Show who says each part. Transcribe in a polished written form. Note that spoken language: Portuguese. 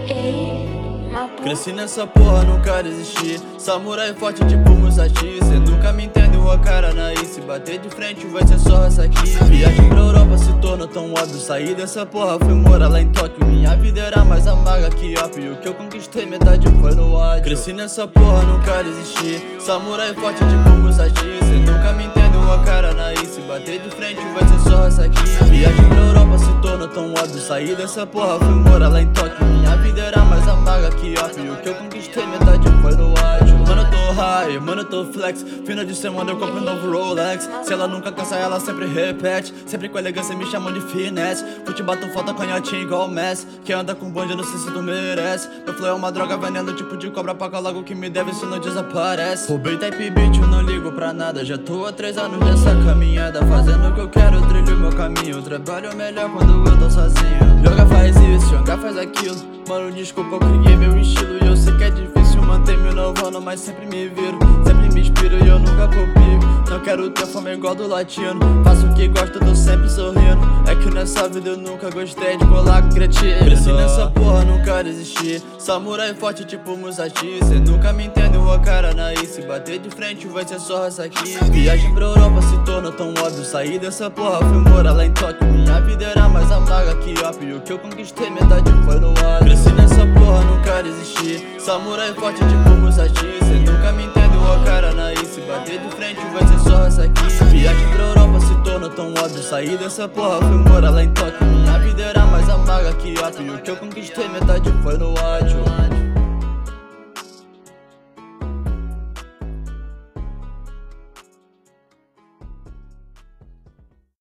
Speaker 1: Cresci nessa porra, nunca desisti. Samurai forte tipo Musashi. Cê nunca me entende, o cara na Se bater de frente vai ser só essa aqui. Viagem pra Europa se tornou tão óbvio. Saí dessa porra, fui morar lá em Tóquio. Minha vida era mais amarga que ópio. O que eu conquistei, metade foi no ódio. Cresci nessa porra, nunca desisti. Samurai forte tipo Musashi. Cê nunca me entende, o cara na Se bater de frente vai ser só essa aqui. Viagem pra Europa se tornou tão óbvio. Saí dessa porra, fui morar lá em Tóquio. Minha vida era mais amarga que ópio. O que eu conquistei, metade foi no ódio. Mano, eu tô high, mano, eu tô flex. Final de semana eu compro um novo Rolex. Se ela nunca cansa, ela sempre repete. Sempre com elegância me chamam de finesse. Futebol bato falta canhotinha igual o Messi. Quem anda com bonde, eu não sei se tu merece. Meu flow é uma droga veneno, tipo de cobra. Paga logo que me deve, se não desaparece. Roubei type beat, eu não ligo pra nada. Já tô há 3 anos nessa caminhada. Fazendo o que eu quero, trilho meu caminho. Trabalho melhor quando eu tô sozinho. Joga faz isso, joga faz aquilo. Mano, desculpa, eu criei meu estilo. E eu sei que é difícil manter me inovando, mas sempre me viro, sempre me inspiro e eu nunca copio. Não quero ter fama igual do latino. Faço o que gosto, tô sempre sorrindo. É que nessa vida eu nunca gostei de colar com cretino. Cresci nessa porra, nunca desisti. Samurai forte tipo Musashi. Cê nunca me entende, o cara na Se bater de frente vai ser só essa aqui. Viagem pra Europa se tornou tão óbvio. Saí dessa porra, fui morar lá em Tóquio. Minha vida era mais amarga que ópio. O que eu conquistei, metade foi no ódio. Cresci nessa porra, nunca desisti. Samurai forte tipo Musashi. Cê nunca me entende, o cara na Se bater de frente vai ser só essa aqui. Viagem pra Europa se tornou tão óbvio. Saí dessa porra, fui morar lá em Tóquio.